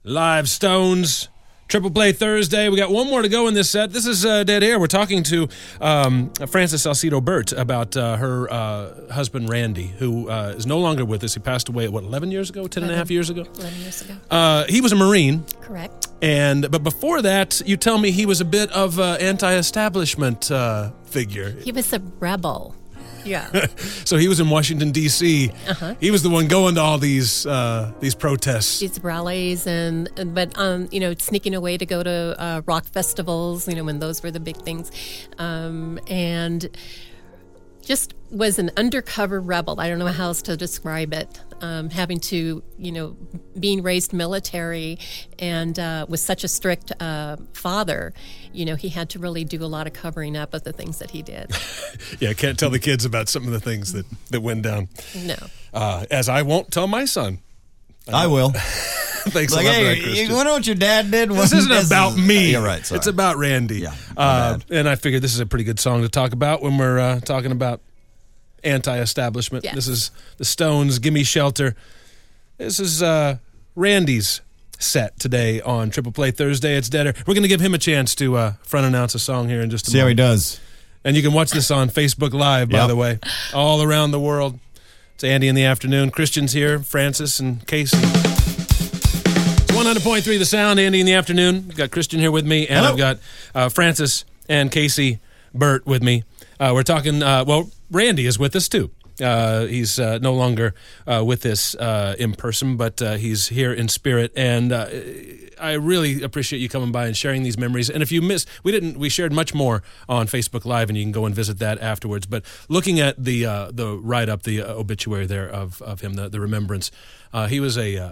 Live Stones. Triple Play Thursday. We got one more to go in this set. This is Dead Air. We're talking to Frances Salcido Burt about her husband, Randy, who is no longer with us. He passed away, 11 years ago? 10 and a half years ago? 11 years ago. He was a Marine. Correct. But before that, you tell me he was a bit of an anti-establishment figure. He was a rebel. Yeah. So he was in Washington, D.C. Uh-huh. He was the one going to all these protests. These rallies but sneaking away to go to rock festivals, when those were the big things. And just was an undercover rebel. I don't know how else to describe it. Having to, being raised military and with such a strict father, he had to really do a lot of covering up of the things that he did. Yeah, I can't tell the kids about some of the things that went down. No. As I won't tell my son. I will. Thanks like, a lot for that, hey, Christian. you wonder what your dad did? This isn't about me. You're right, sorry. It's about Randy. Yeah, and I figured this is a pretty good song to talk about when we're talking about anti-establishment. Yes. This is the Stones, Gimme Shelter. This is Randy's set today on Triple Play Thursday. It's Deader. We're going to give him a chance to front announce a song here in just a See moment. how he does. And you can watch this on Facebook Live, by the way, all around the world. It's Andy in the afternoon. Christian's here, Francis and Casey. It's 100.3 The Sound, Andy in the afternoon. We've got Christian here with me, and Hello. I've got Francis and Casey Burt with me. We're talking, Randy is with us too. He's no longer with us in person, but he's here in spirit. And I really appreciate you coming by and sharing these memories. And if you missed, we shared much more on Facebook Live, and you can go and visit that afterwards. But looking at the write-up, the obituary there of him, the remembrance, he was he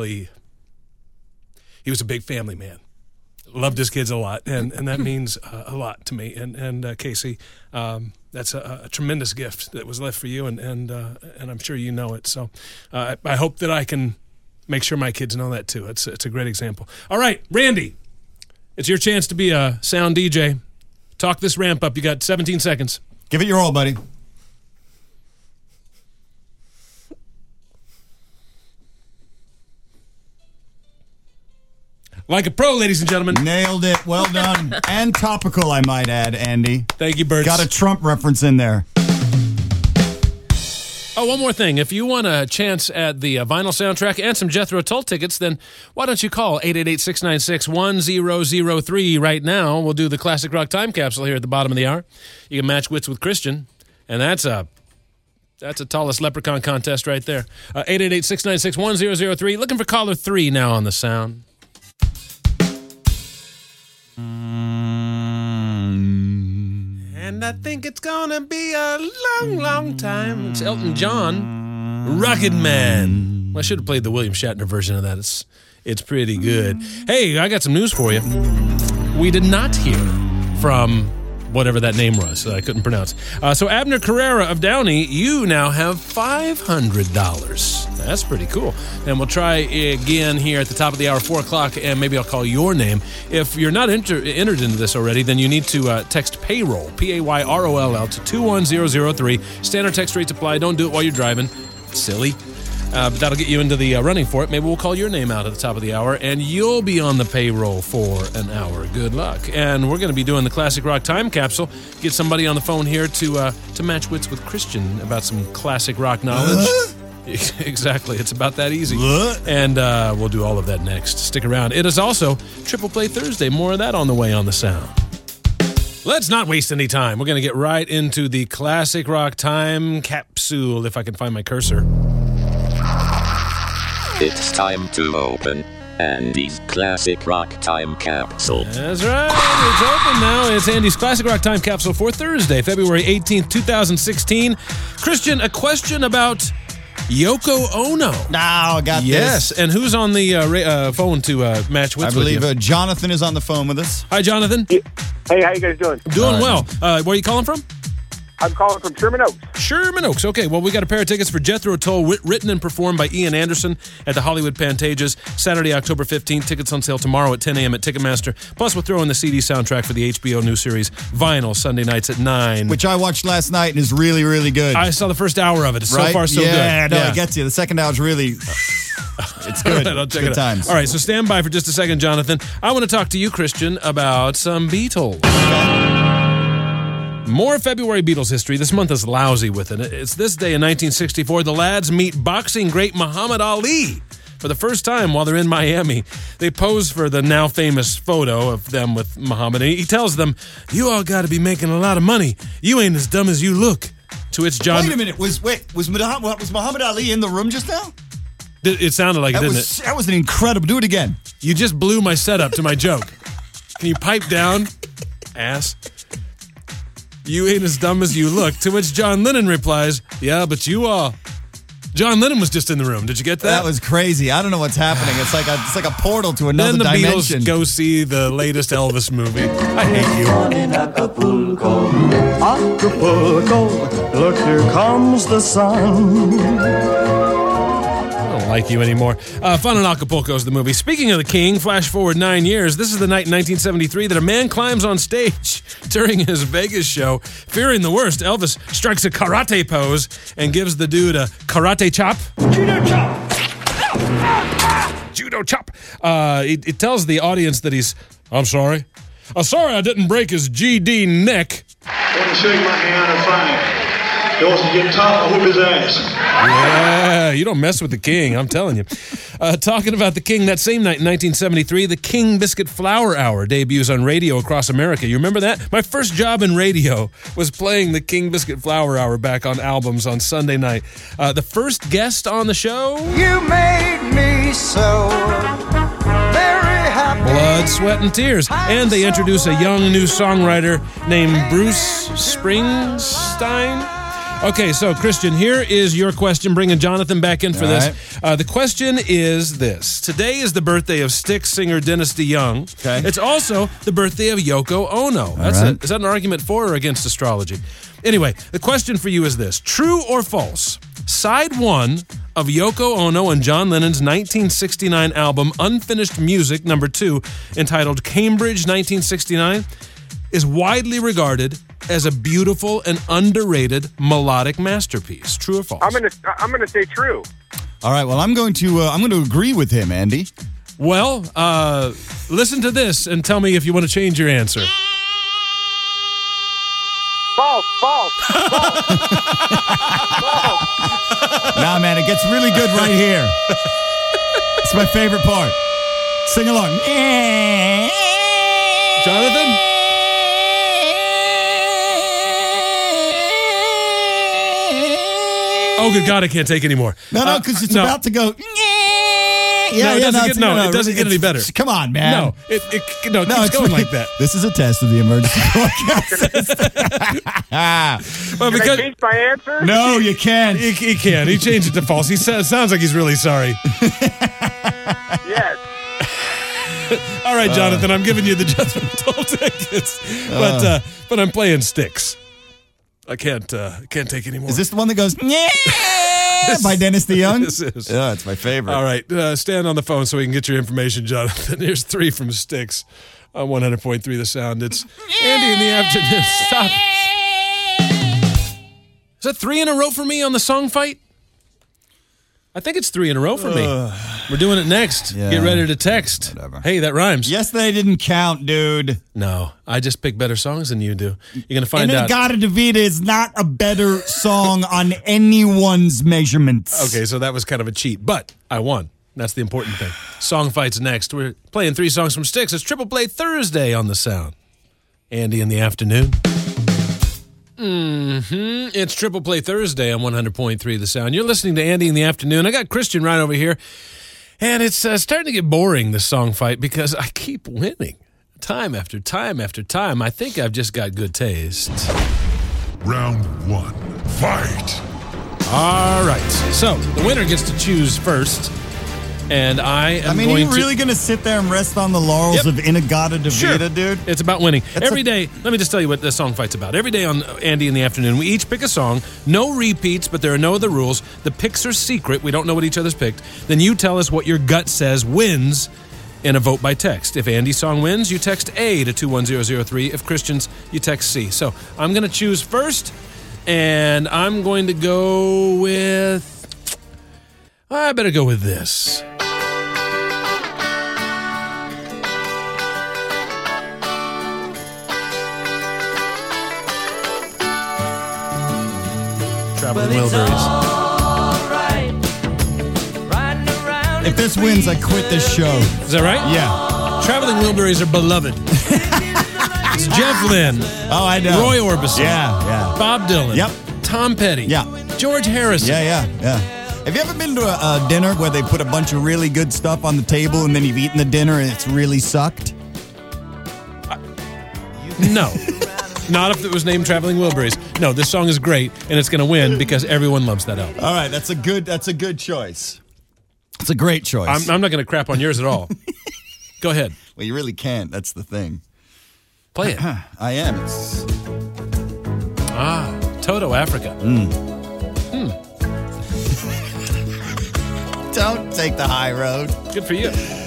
was a big family man. Loved his kids a lot, and that means a lot to me. And Casey, that's a tremendous gift that was left for you, and I'm sure you know it. So I hope that I can make sure my kids know that too. It's a great example. All right, Randy, it's your chance to be a sound DJ. Talk this ramp up. You got 17 seconds. Give it your all, buddy. Like a pro, ladies and gentlemen. Nailed it. Well done. And topical, I might add, Andy. Thank you, Bert. Got a Trump reference in there. Oh, one more thing. If you want a chance at the vinyl soundtrack and some Jethro Tull tickets, then why don't you call 888-696-1003 right now. We'll do the Classic Rock Time Capsule here at the bottom of the hour. You can match wits with Christian, and that's a tallest leprechaun contest right there. 888-696-1003. Looking for caller 3 now on the sound. And I think it's gonna be a long, long time. It's Elton John, Rocket Man. Well, I should have played the William Shatner version of that. It's pretty good. Hey, I got some news for you. We did not hear from whatever that name was that I couldn't pronounce. So Abner Carrera of Downey, you now have $500. That's pretty cool. And we'll try again here at the top of the hour, 4 o'clock, and maybe I'll call your name. If you're not entered into this already, then you need to text PAYROLL, PAYROLL, to 21003. Standard text rates apply. Don't do it while you're driving. Silly. But that'll get you into the running for it. Maybe we'll call your name out at the top of the hour, and you'll be on the payroll for an hour. Good luck. And we're going to be doing the Classic Rock Time Capsule. Get somebody on the phone here to match wits with Christian about some classic rock knowledge. Exactly. It's about that easy. And we'll do all of that next. Stick around. It is also Triple Play Thursday. More of that on the way on the sound. Let's not waste any time. We're going to get right into the Classic Rock Time Capsule, if I can find my cursor. It's time to open Andy's Classic Rock Time Capsule. That's right. It's open now. It's Andy's Classic Rock Time Capsule for Thursday, February 18th, 2016. Christian, a question about Yoko Ono. Now I got this. Yes, and who's on the phone to match wits I believe with you? Jonathan is on the phone with us. Hi, Jonathan. Hey, how you guys doing? Doing well. Where are you calling from? I'm calling from Sherman Oaks. Sherman Oaks. Okay, well, we got a pair of tickets for Jethro Tull, written and performed by Ian Anderson at the Hollywood Pantages, Saturday, October 15th. Tickets on sale tomorrow at 10 a.m. at Ticketmaster. Plus, we'll throw in the CD soundtrack for the HBO new series Vinyl, Sunday nights at 9. Which I watched last night and is really, really good. I saw the first hour of it. It's so Right? far so good. Yeah, no, it gets you. The second hour is really... It's good. All right, I'll check good it out. times. All right, so stand by for just a second, Jonathan. I want to talk to you, Christian, about some Beatles. More February Beatles history. This month is lousy with it. It's this day in 1964. The lads meet boxing great Muhammad Ali for the first time while they're in Miami. They pose for the now famous photo of them with Muhammad. And he tells them, "You all got to be making a lot of money. You ain't as dumb as you look." To which John... Wait a minute. Was Muhammad Ali in the room just now? It sounded like it, didn't it? That was an incredible... Do it again. You just blew my setup to my joke. Can you pipe down, ass? "You ain't as dumb as you look." To which John Lennon replies, "Yeah, but you are." John Lennon was just in the room. Did you get that? That was crazy. I don't know what's happening. It's like a portal to another Then the dimension. Beatles go see the latest Elvis movie. I hate you. In Acapulco, Acapulco, look, here comes the sun. I don't like you anymore. Fun in Acapulco is the movie. Speaking of the King, flash forward 9 years. This is the night in 1973 that a man climbs on stage during his Vegas show. Fearing the worst, Elvis strikes a karate pose and gives the dude a karate chop. Judo chop! Judo chop. It tells the audience that he's, "I'm sorry. I'm sorry I didn't break his GD neck." Want to shake my hand and fine. He wants to get tough, I'll whip his ass. Yeah, you don't mess with the King, I'm telling you. Talking about the King, that same night in 1973, the King Biscuit Flour Hour debuts on radio across America. You remember that? My first job in radio was playing the King Biscuit Flour Hour back on albums on Sunday night. The first guest on the show... You made me so very happy. Blood, Sweat, and Tears. And they introduce a young new songwriter named Bruce Springsteen. Okay, so Christian, here is your question, bringing Jonathan back in for this. The question is this. Today is the birthday of Styx singer Dennis DeYoung. Okay. It's also the birthday of Yoko Ono. Is that an argument for or against astrology? Anyway, the question for you is this. True or false? Side 1 of Yoko Ono and John Lennon's 1969 album Unfinished Music, number 2, entitled Cambridge 1969, is widely regarded as a beautiful and underrated melodic masterpiece. True or false? I'm gonna say true. All right. Well, I'm going to agree with him, Andy. Well, listen to this and tell me if you want to change your answer. False. False. Nah, man, it gets really good right here. It's my favorite part. Sing along. Jonathan? Oh, good God, I can't take anymore. No, because it's no. about to go. It doesn't get any better. Come on, man. No, it keeps going like that. This is a test of the emergency broadcast. Well, Can I change my answer? No, you can't. He can. He changed it to false. He sounds like he's really sorry. Yes. All right, Jonathan, I'm giving you the Jethro Tull tickets, but I'm playing Styx. I can't take any more. Is this the one that goes by Dennis DeYoung? This is. Yeah, it's my favorite. All right, stand on the phone so we can get your information, Jonathan. Here's 3 from Styx on 100.3 The Sound. It's Andy in the afternoon. Stop. Is that 3 in a row for me on the song fight? I think it's 3 in a row for me. We're doing it next. Yeah. Get ready to text. Whatever. Hey, that rhymes. Yesterday didn't count, dude. No, I just pick better songs than you do. You're going to find out. Inagata Davida is not a better song on anyone's measurements. Okay, so that was kind of a cheat, but I won. That's the important thing. Song fight's next. We're playing 3 songs from Styx. It's Triple Play Thursday on The Sound. Andy in the afternoon. It's Triple Play Thursday on 100.3 The Sound. You're listening to Andy in the afternoon. I got Christian right over here. And it's starting to get boring, this song fight, because I keep winning. Time after time after time. I think I've just got good taste. Round 1. Fight! All right. So, the winner gets to choose first. And I am I mean, going are you really going to sit there and rest on the laurels of Inagata de Sure. Vida, dude? It's about winning. Every day, let me just tell you what this song fight's about. Every day on Andy in the Afternoon, we each pick a song. No repeats, but there are no other rules. The picks are secret. We don't know what each other's picked. Then you tell us what your gut says wins in a vote by text. If Andy's song wins, you text A to 21003. If Christian's, you text C. So I'm going to choose first, and I'm going to go with... I better go with this. Traveling Wilburys. If this wins, I quit this show. Is that right? Yeah. Traveling Wilburys are beloved. It's Jeff Lynne. Oh, I know. Roy Orbison. Yeah. Bob Dylan. Yep. Tom Petty. Yeah. George Harrison. Yeah. Have you ever been to a dinner where they put a bunch of really good stuff on the table and then you've eaten the dinner and it's really sucked? No. Not if it was named Traveling Wilburys. No, this song is great, and it's going to win because everyone loves that album. All right, that's a good choice. It's a great choice. I'm not going to crap on yours at all. Go ahead. Well, you really can't. That's the thing. Play it. I am. It's... Toto, Africa. Don't take the high road. Good for you.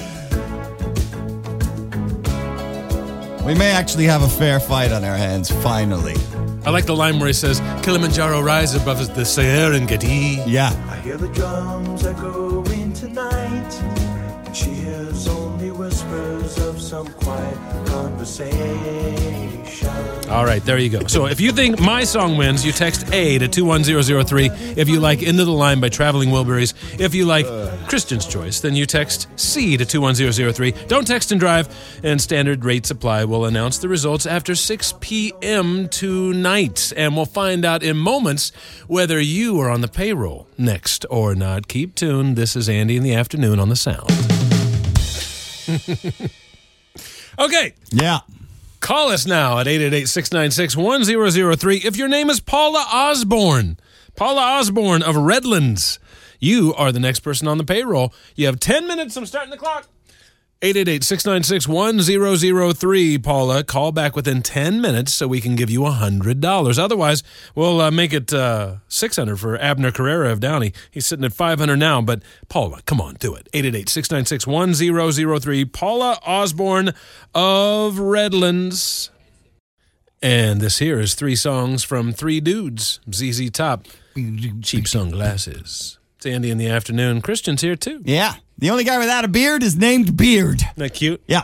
We may actually have a fair fight on our hands, finally. I like the line where he says, Kilimanjaro rises above the Serengeti. Yeah. I hear the drums echoing tonight, and she hears only whispers of some quiet conversation. All right, there you go. So if you think my song wins, you text A to 21003. If you like Into the Line by Traveling Wilburys. If you like Christian's Choice, then you text C to 21003. Don't text and drive, and standard rate supply will announce the results after 6 p.m. tonight. And we'll find out in moments whether you are on the payroll next or not. Keep tuned. This is Andy in the Afternoon on The Sound. Okay. Yeah. Call us now at 888-696-1003. If your name is Paula Osborne of Redlands, you are the next person on the payroll. You have 10 minutes. I'm starting the clock. 888-696-1003. Paula, call back within 10 minutes so we can give you $100. Otherwise, we'll make it $600 for Abner Carrera of Downey. He's sitting at $500 now, but Paula, come on, do it. 888-696-1003. Paula Osborne of Redlands. And this here is 3 songs from 3 dudes. ZZ Top, Cheap Sunglasses. It's Andy in the Afternoon. Christian's here, too. Yeah. The only guy without a beard is named Beard. Isn't that cute? Yeah.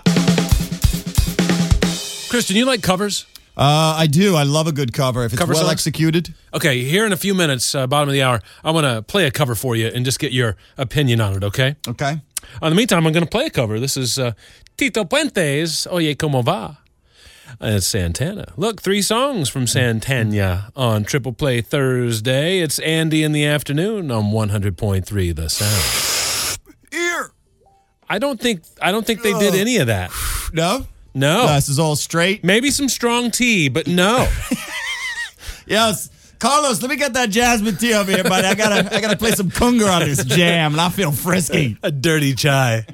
Christian, you like covers? I do. I love a good cover if it's Cover well songs? executed. Okay, here in a few minutes, bottom of the hour, I want to play a cover for you and just get your opinion on it, okay? Okay. In the meantime, I'm going to play a cover. This is Tito Puente's Oye Como Va. And it's Santana. Look, 3 songs from Santana on Triple Play Thursday. It's Andy in the Afternoon on 100.3 The Sound. Ear. I don't think they did any of that. No? No. This is all straight? Maybe some strong tea, but no. Yes. Carlos, let me get that jasmine tea over here, buddy. I gotta play some conga on this jam, and I feel frisky. A dirty chai.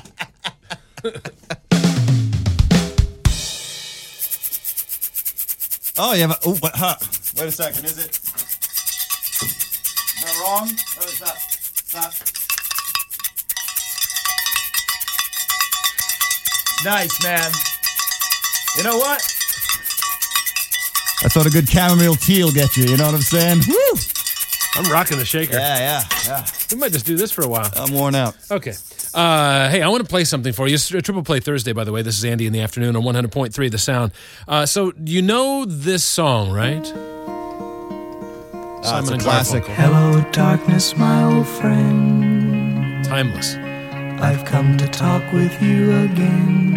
Oh, you have a... Oh, what? Huh. Wait a second. Is it... Is that wrong? Or is that... It's not... Nice, man. You know what? That's what a good chamomile tea will get you. You know what I'm saying? Woo! I'm rocking the shaker. Yeah. We might just do this for a while. I'm worn out. Okay. Hey, I want to play something for you. It's Triple Play Thursday, by the way. This is Andy in the Afternoon on 100.3 The Sound. So you know this song, right? It's a classic. Hello, darkness, my old friend. Timeless. I've come to talk with you again,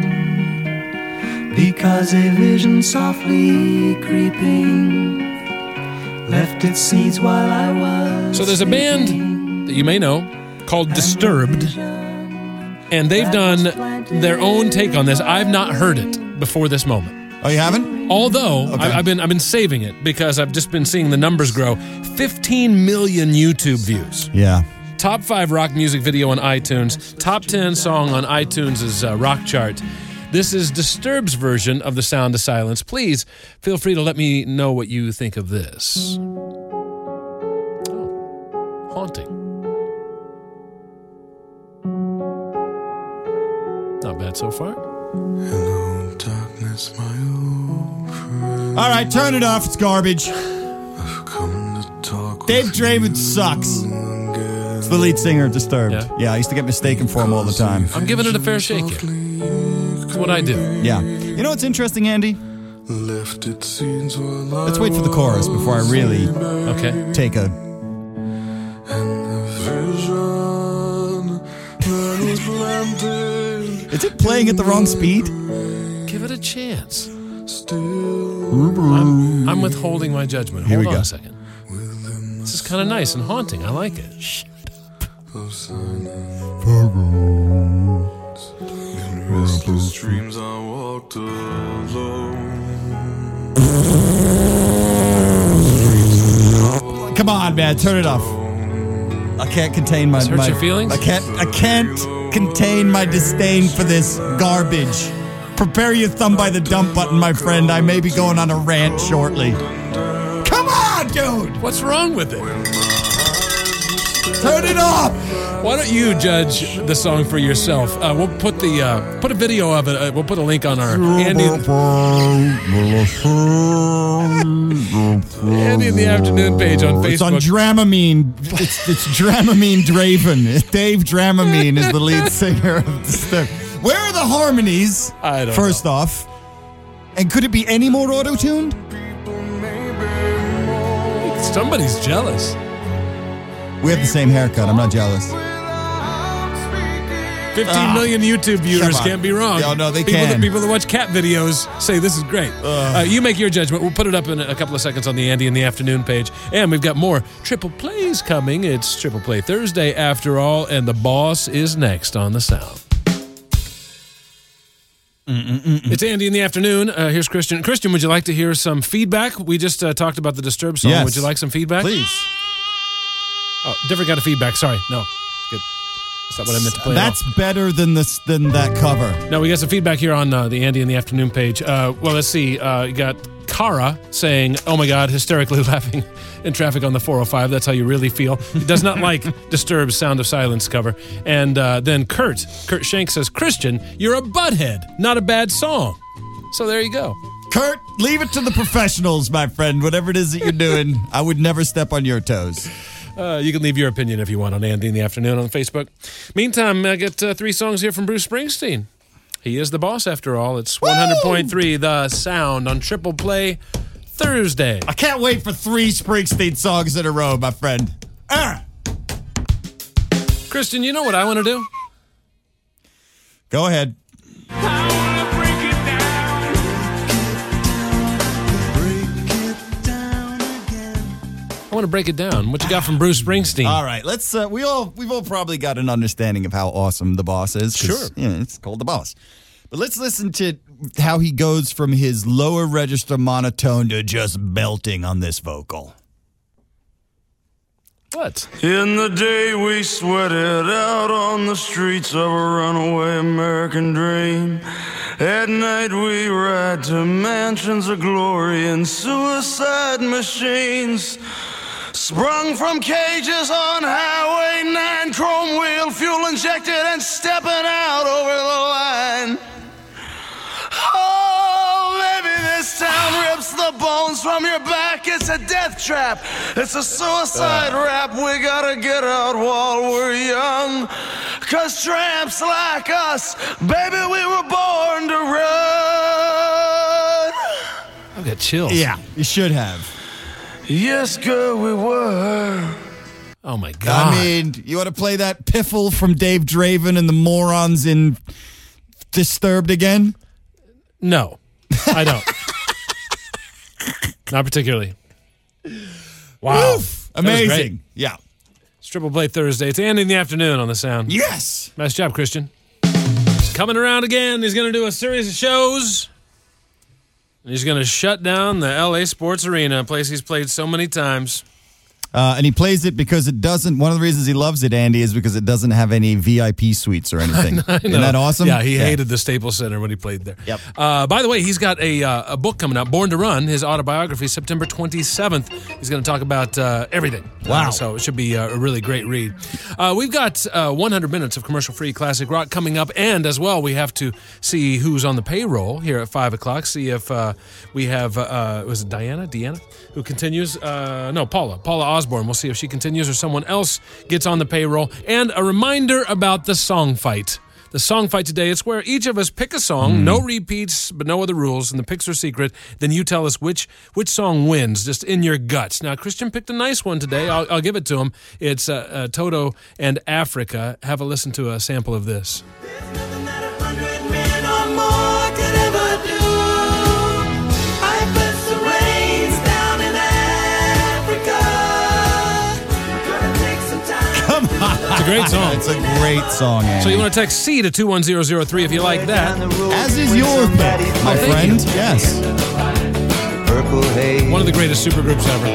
because a vision softly creeping left its seeds while I was. So there's a band that you may know called Disturbed, and they've done their own take on this. I've not heard it before this moment. Oh, you haven't? Although Okay. I've been saving it because I've just been seeing the numbers grow. 15 million YouTube views. Yeah. Top 5 rock music video on iTunes. Top 10 song on iTunes' rock chart. This is Disturbed's version of The Sound of Silence. Please feel free to let me know what you think of this. Oh, haunting. Not bad so far. Hello, darkness, my old friend. All right, turn it off. It's garbage. I've come to talk Dave with Draven sucks. It's the lead singer of Disturbed. Yeah, I used to get mistaken for him all the time. I'm giving it a fair shake here. That's what I do. Yeah. You know what's interesting, Andy? Left it scenes while Let's wait for the chorus before I really take a... And the vision that was planted. Is it playing at the wrong speed? Give it a chance. Still I'm withholding my judgment. Here Hold we on go. a second. This is kind of nice and haunting. I like it. of silence. In restless dreams I walked alone. Come on, man, turn it off. I can't contain my... This hurts your feelings? I can't contain my disdain for this garbage. Prepare your thumb by the dump button, my friend. I may be going on a rant shortly. Come on, dude! What's wrong with it? Turn it off! Why don't you judge the song for yourself? We'll put the put a video of it. We'll put a link on our Andy in the Afternoon page on Facebook. It's on Dramamine. It's Dramamine Draven. Dave Dramamine is the lead singer of Disturbed. Where are the harmonies? I don't First off. And could it be any more auto-tuned? Somebody's jealous. We have the same haircut. I'm not jealous. 15 million YouTube viewers can't be wrong. No, they people can. People that watch cat videos say this is great. You make your judgment. We'll put it up in a couple of seconds on the Andy in the Afternoon page. And we've got more Triple Plays coming. It's Triple Play Thursday after all, and the boss is next on the sound. It's Andy in the Afternoon. Here's Christian. Christian, would you like to hear some feedback? We just talked about the Disturbed song. Yes. Would you like some feedback? Please. Oh, different kind of feedback. Sorry. No. Good. That's not what I meant to play. That's better than that cover. No, we got some feedback here on the Andy in the Afternoon page. Well, let's see. You got Kara saying, oh my God, hysterically laughing in traffic on the 405. That's how you really feel. He does not like Disturbed's Sound of Silence cover. And then Kurt Shank says, Christian, you're a butthead. Not a bad song. So there you go. Kurt, leave it to the professionals, my friend. Whatever it is that you're doing, I would never step on your toes. You can leave your opinion if you want on Andy in the Afternoon on Facebook. Meantime, I get 3 songs here from Bruce Springsteen. He is the boss after all. It's 100.3 The Sound on Triple Play Thursday. I can't wait for 3 Springsteen songs in a row, my friend. Christian, you know what I want to do? Go ahead. I want to break it down. What you got from Bruce Springsteen? All right, let's. We've all probably got an understanding of how awesome the boss is. Sure, it's called the boss. But let's listen to how he goes from his lower register monotone to just belting on this vocal. What? In the day we sweated out on the streets of a runaway American dream. At night we ride to mansions of glory and suicide machines. Sprung from cages on Highway 9, chrome wheel, fuel injected and stepping out over the line. Oh, maybe this town rips the bones from your back. It's a death trap. It's a suicide rap. We gotta get out while we're young. 'Cause tramps like us, baby, we were born to run. I've got chills. Yeah, you should have. Yes, girl, we were. Oh, my God. I mean, you want to play that piffle from Dave Draven and the morons in Disturbed again? No, I don't. Not particularly. Wow. Oof, That was great. amazing. Yeah. It's Triple Play Thursday. It's Andy in the Afternoon on the Sound. Yes. Nice job, Christian. He's coming around again. He's going to do a series of shows. He's going to shut down the LA Sports Arena, a place he's played so many times. And he plays it because it doesn't, one of the reasons he loves it, Andy, is because it doesn't have any VIP suites or anything. Isn't that awesome? Yeah, he hated the Staples Center when he played there. Yep. By the way, he's got a book coming out, Born to Run, his autobiography, September 27th. He's going to talk about everything. Wow. So it should be a really great read. We've got 100 minutes of commercial-free classic rock coming up, and as well, we have to see who's on the payroll here at 5 o'clock, see if we have, was it Deanna, who continues? No, Paula Osborne. We'll see if she continues or someone else gets on the payroll. And a reminder about the song fight. The song fight today, it's where each of us pick a song, no repeats, but no other rules, and the picks are secret. Then you tell us which song wins, just in your guts. Now, Christian picked a nice one today. I'll give it to him. It's Toto and Africa. Have a listen to a sample of this. It's a great song. It's a great song, Andy. So you want to text C to 21003 if you like that. As is your pick, my friend. Yes. One of the greatest supergroups ever.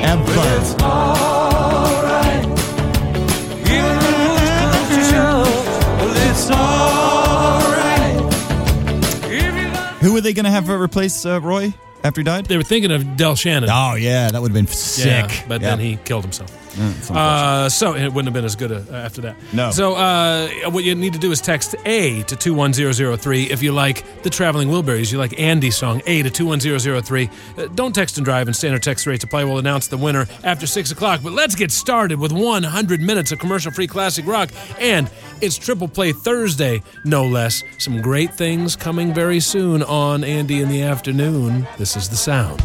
Who were they going to have replace Roy after he died? They were thinking of Del Shannon. Oh, yeah. That would have been sick. Yeah, but then he killed himself. So it wouldn't have been as good after that. No. So what you need to do is text A to 21003 if you like the Traveling Wilburys. You like Andy's song, A to 21003. Don't text and drive, and standard text rate to play. We'll announce the winner after 6 o'clock. But let's get started with 100 minutes of commercial-free classic rock. And it's Triple Play Thursday, no less. Some great things coming very soon on Andy in the Afternoon. This is the sound.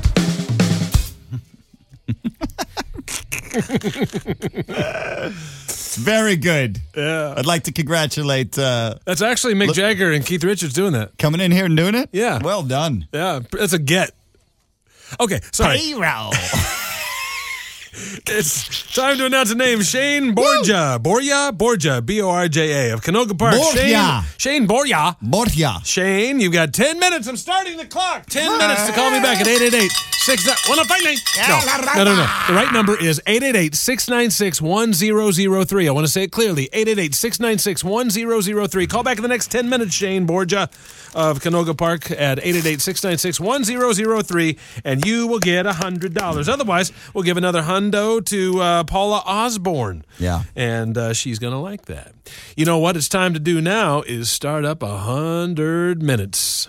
It's very good. Yeah. I'd like to congratulate... That's actually Mick Jagger and Keith Richards doing that. Coming in here and doing it? Yeah. Well done. Yeah, that's a get. Okay, sorry. Payroll. It's time to announce a name. Shane Borja. Borja, B-O-R-J-A of Canoga Park. Borja. Shane Borja. Borja. Shane, you've got 10 minutes. I'm starting the clock. 10 minutes to call me back at 888-6... No. The right number is 888-696-1003. I want to say it clearly. 888-696-1003. Call back in the next 10 minutes, Shane Borja of Canoga Park at 888-696-1003, and you will get $100. Otherwise, we'll give another hundo to Paula Osborne. Yeah. And she's going to like that. You know what it's time to do now is start up 100 minutes.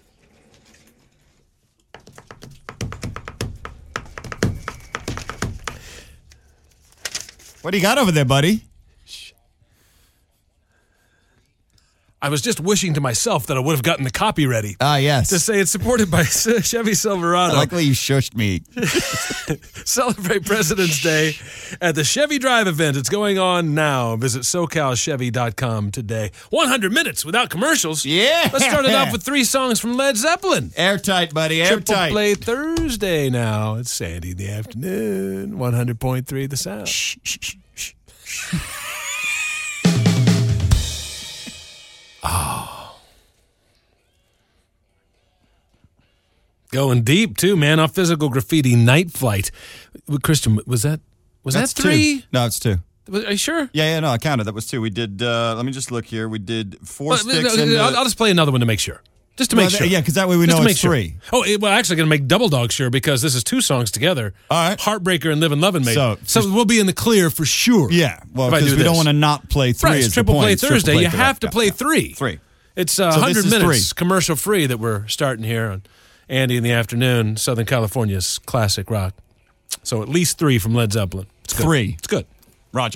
What do you got over there, buddy? I was just wishing to myself that I would have gotten the copy ready. Ah, yes. To say it's supported by Chevy Silverado. I like the way you shushed me. Celebrate President's Day at the Chevy Drive event. It's going on now. Visit SoCalChevy.com today. 100 minutes without commercials. Yeah. Let's start it off with 3 songs from Led Zeppelin. Airtight, buddy. Triple Airtight. Play Thursday now. It's Sandy in the Afternoon. 100.3 The Sound. Shh. Oh. Going deep, too, man. Off Physical Graffiti, Night Flight. Christian, was that 3? 2. No, it's 2. Are you sure? Yeah, no, I counted. That was 2. We did, let me just look here. We did 4 sticks. I'll just play another one to make sure. Just to make sure. Yeah, because that way we know it's 3. Oh, well, actually going to make double dog sure because this is 2 songs together. All right. Heartbreaker and Live and Lovin' Made. So we'll be in the clear for sure. Yeah, well, because we don't want to not play 3. Right, it's Triple Play Thursday. You have to play 3. 3. It's 100 minutes 3. commercial free that we're starting here on Andy in the Afternoon, Southern California's classic rock. So at least 3 from Led Zeppelin. It's good. 3. It's good. Roger.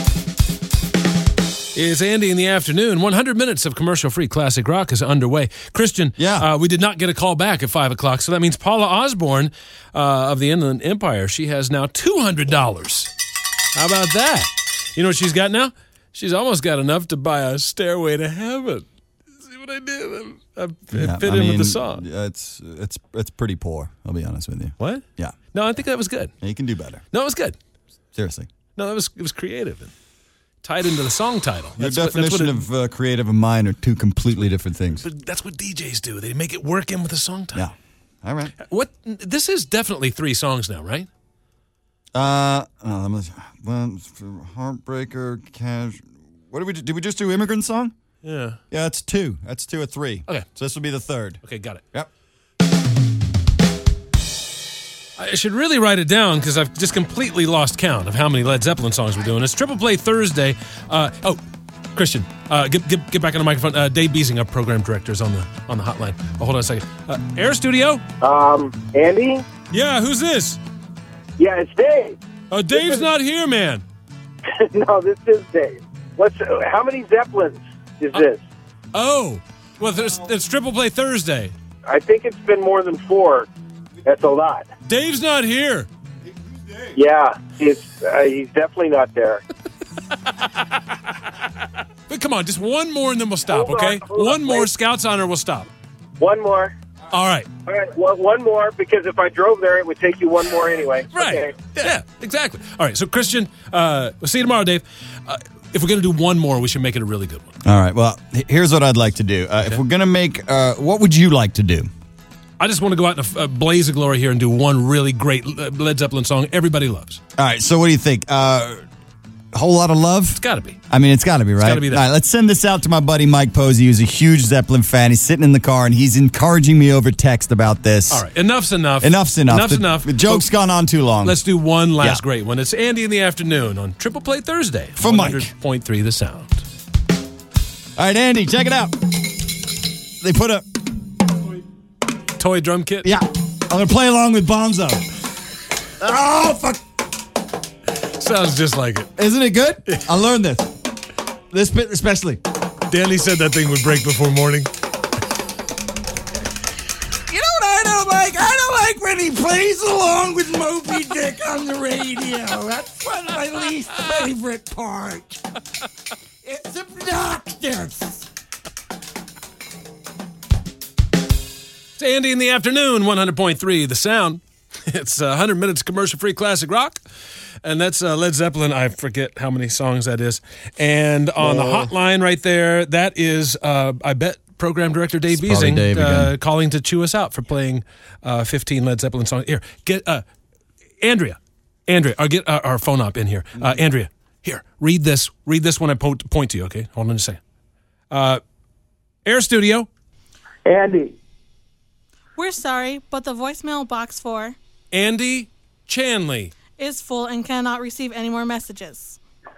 Is Andy in the Afternoon. 100 minutes of commercial-free classic rock is underway. Christian, we did not get a call back at 5 o'clock, so that means Paula Osborne of the Inland Empire, she has now $200. How about that? You know what she's got now? She's almost got enough to buy a Stairway to Heaven. See what I did? I fit in with the song. It's pretty poor, I'll be honest with you. What? Yeah. No, I think that was good. Yeah, you can do better. No, it was good. Seriously. No, it was creative and tied into the song title. Your definition of creative and mine are 2 completely different things. But that's what DJs do. They make it work in with the song title. Yeah. All right. This is definitely 3 songs now, right? Heartbreaker, Cash. What did we do? Did we just do Immigrant Song? Yeah. Yeah, that's 2. That's 2 or 3. Okay. So this will be the 3rd. Okay, got it. Yep. I should really write it down because I've just completely lost count of how many Led Zeppelin songs we're doing. It's Triple Play Thursday. Christian, get back on the microphone. Dave Beasing, our program director, is on the hotline. Oh, hold on a second. Air Studio? Andy? Yeah, who's this? Yeah, it's Dave. Dave's not here, man. No, this is Dave. How many Zeppelins is this? Oh, well, it's Triple Play Thursday. I think it's been more than 4. That's a lot. Dave's not here. Yeah, he's definitely not there. But come on, just one more and then we'll stop, okay? One more, Scouts Honor, we'll stop. One more. All right. All right, one more, because if I drove there, it would take you one more anyway. Right. Okay. Yeah, exactly. All right, so Christian, we'll see you tomorrow, Dave. If we're going to do one more, we should make it a really good one. All right. Well, here's what I'd like to do. If we're going to make, what would you like to do? I just want to go out in a blaze of glory here and do one really great Led Zeppelin song everybody loves. All right. So what do you think? Whole Lot of Love? It's got to be. I mean, it's got to be, right? It's got to be that. All right, let's send this out to my buddy Mike Posey, who's a huge Zeppelin fan. He's sitting in the car, and he's encouraging me over text about this. All right, enough's enough. Enough's enough. The joke's gone on too long. Let's do one last great one. It's Andy in the Afternoon on Triple Play Thursday. For Mike. 100.3 The Sound. All right, Andy, check it out. They put a toy drum kit? Yeah. I'm going to play along with Bonzo. Oh, fuck. Sounds just like it. Isn't it good? I learned this. This bit especially. Danny said that thing would break before morning. You know what I don't like? I don't like when he plays along with Moby Dick on the radio. That's one of my least favorite part. It's obnoxious. It's Andy in the Afternoon, 100.3 The Sound. It's 100 minutes commercial-free classic rock. And that's Led Zeppelin. I forget how many songs that is. And on the hotline right there, that is, I bet, Program Director Dave Beasing calling to chew us out for playing 15 Led Zeppelin songs. Here, get Andrea, get our phone op in here. Andrea, here, read this when I point to you, okay? Hold on a second. Air Studio. Andy. We're sorry, but the voicemail box for Andy Chanley is full and cannot receive any more messages.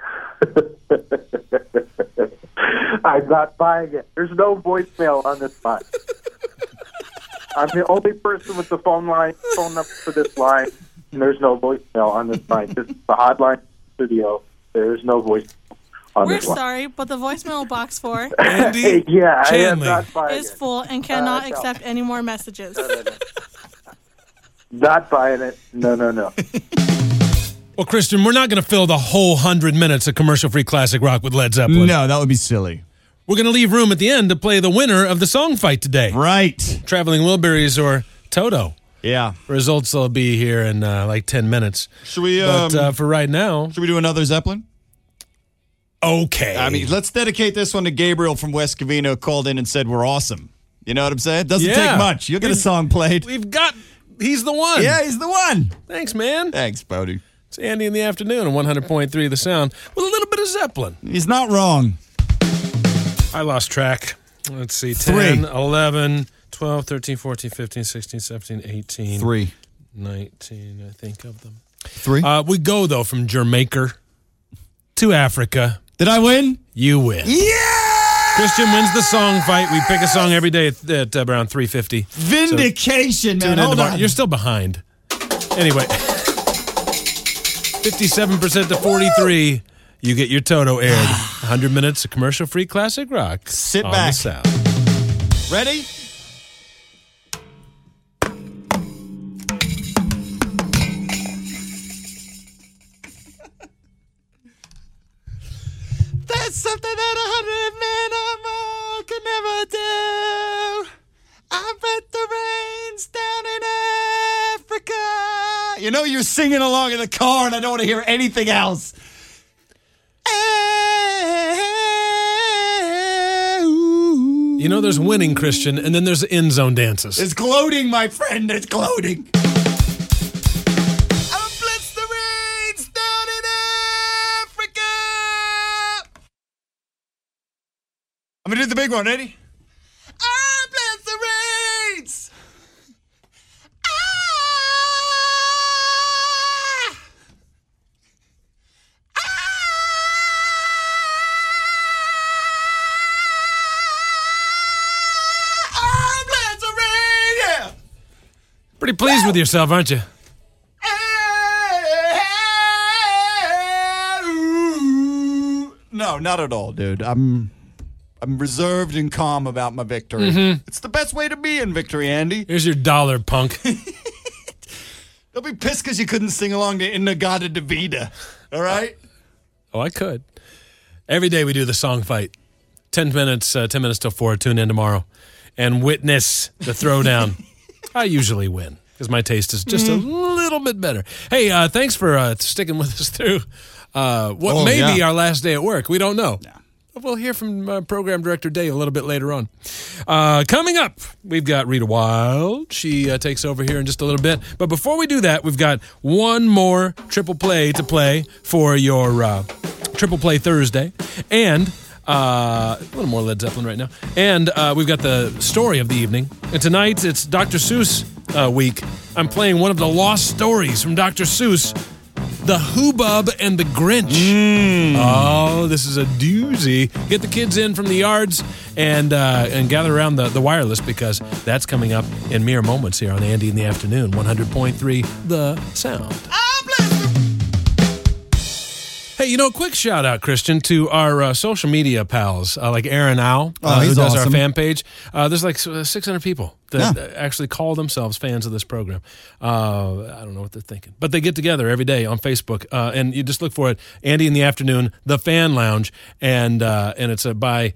I'm not buying it. There's no voicemail on this line. I'm the only person with the phone number for this line, and there's no voicemail on this line. This is the hotline studio. There's no voicemail on We're this line. sorry, but the voicemail box for Andy Chanley is full and cannot accept any more messages. No. Not buying it. No. Well, Christian, we're not going to fill the whole 100 minutes of commercial-free classic rock with Led Zeppelin. No, that would be silly. We're going to leave room at the end to play the winner of the song fight today. Right. Traveling Wilburys or Toto. Yeah. Results will be here in like 10 minutes. Should we? But for right now, should we do another Zeppelin? Okay. I mean, let's dedicate this one to Gabriel from West Covina, who called in and said we're awesome. You know what I'm saying? It doesn't take much. You'll get a song played. He's the one. Yeah, he's the one. Thanks, man. Thanks, Bodie. It's Andy in the Afternoon on 100.3 The Sound with a little bit of Zeppelin. He's not wrong. I lost track. Let's see. 10, 11, 12, 13, 14, 15, 16, 17, 18. 3. 19, I think of them. 3. We go, though, from Jamaica to Africa. Did I win? You win. Yeah! Christian wins the song fight. We pick a song every day at around 3:50. Vindication, man. Hold on. You're still behind. Anyway, 57% to 43. You get your Toto aired. 100 minutes of commercial-free classic rock. Sit on back. The Sound. Ready? That's something that 100 men or more could never do. I bet the rain's down in Africa. You know, you're singing along in the car, and I don't want to hear anything else. You know, there's winning, Christian, and then there's end zone dances. It's gloating, my friend. It's gloating. going, Eddie. I bless the rains. Pretty pleased with yourself, aren't you? No, not at all, dude. I'm reserved and calm about my victory. It's the best way to be in victory, Andy. Here's your dollar, punk. Don't be pissed because you couldn't sing along to In-A-Gadda Da Vida. All right? Oh, I could. Every day we do the song fight. 10 minutes till 4. Tune in tomorrow and witness the throwdown. I usually win because my taste is just a little bit better. Hey, thanks for sticking with us through what may be our last day at work. We don't know. Yeah. We'll hear from Program Director Dave a little bit later on. Coming up, we've got Rita Wild. She takes over here in just a little bit. But before we do that, we've got one more Triple Play to play for your Triple Play Thursday. And a little more Led Zeppelin right now. And we've got the story of the evening. And tonight, it's Dr. Seuss week. I'm playing one of the lost stories from Dr. Seuss, The Hubbub and the Grinch. Oh, this is a doozy. Get the kids in from the yards and gather around the wireless because that's coming up in mere moments here on Andy in the Afternoon, 100.3 The Sound. Hey, quick shout out, Christian, to our social media pals like Aaron Owl, who does our fan page. There's like 600 people that actually call themselves fans of this program. I don't know what they're thinking, but they get together every day on Facebook, and you just look for it, Andy in the Afternoon, The Fan Lounge, and it's by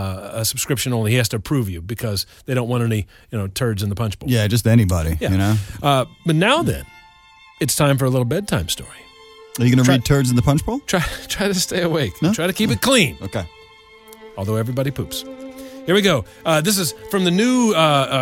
a subscription only. He has to approve you because they don't want any turds in the punch bowl. Yeah, just anybody. Yeah. But now then, it's time for a little bedtime story. Are you going to read turds in the punch bowl? Try to stay awake. No? Try to keep it clean. Okay. Although everybody poops. Here we go. This is from the new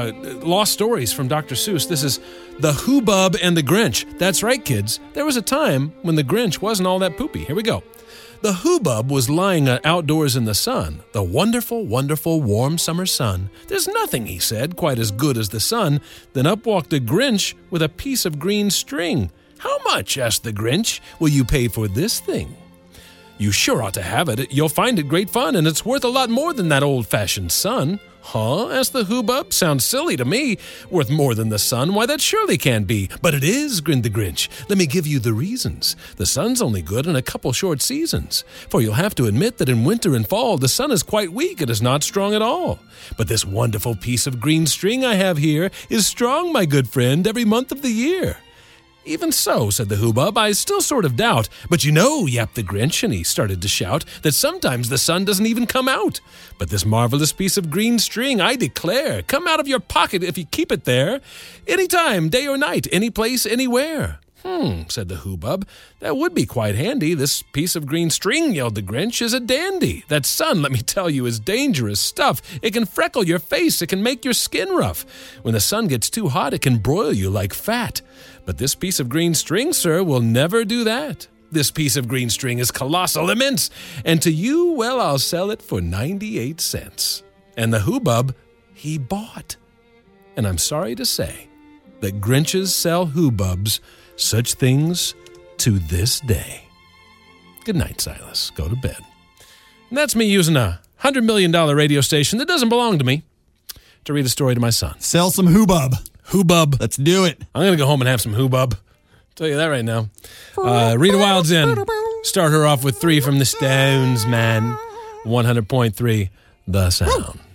Lost Stories from Dr. Seuss. This is The Hubbub and the Grinch. That's right, kids. There was a time when the Grinch wasn't all that poopy. Here we go. The Hubbub was lying outdoors in the sun, the wonderful, wonderful, warm summer sun. There's nothing, he said, quite as good as the sun. Then up walked a Grinch with a piece of green string. How much, asked the Grinch, will you pay for this thing? You sure ought to have it. You'll find it great fun, and it's worth a lot more than that old-fashioned sun. Huh? Asked the Hubbub. Sounds silly to me. Worth more than the sun? Why, that surely can't be. But it is, grinned the Grinch. Let me give you the reasons. The sun's only good in a couple short seasons. For you'll have to admit that in winter and fall, the sun is quite weak. It is not strong at all. But this wonderful piece of green string I have here is strong, my good friend, every month of the year. Even so, said the Hubbub, I still sort of doubt. But yapped the Grinch, and he started to shout, that sometimes the sun doesn't even come out. But this marvelous piece of green string, I declare, come out of your pocket if you keep it there. Any time, day or night, any place, anywhere. Said the Hubbub. That would be quite handy. This piece of green string, yelled the Grinch, is a dandy. That sun, let me tell you, is dangerous stuff. It can freckle your face. It can make your skin rough. When the sun gets too hot, it can broil you like fat. But this piece of green string, sir, will never do that. This piece of green string is colossal, immense. And to you, well, I'll sell it for 98 cents. And the Hubbub, he bought. And I'm sorry to say that Grinches sell Hubbubs such things to this day. Good night, Silas. Go to bed. And that's me using a $100 million radio station that doesn't belong to me to read a story to my son. Sell some Hubbub. Hubbub. Let's do it. I'm going to go home and have some Hubbub. Tell you that right now. Rita Wild's in. Start her off with 3 from the Stones, man. 100.3 The Sound.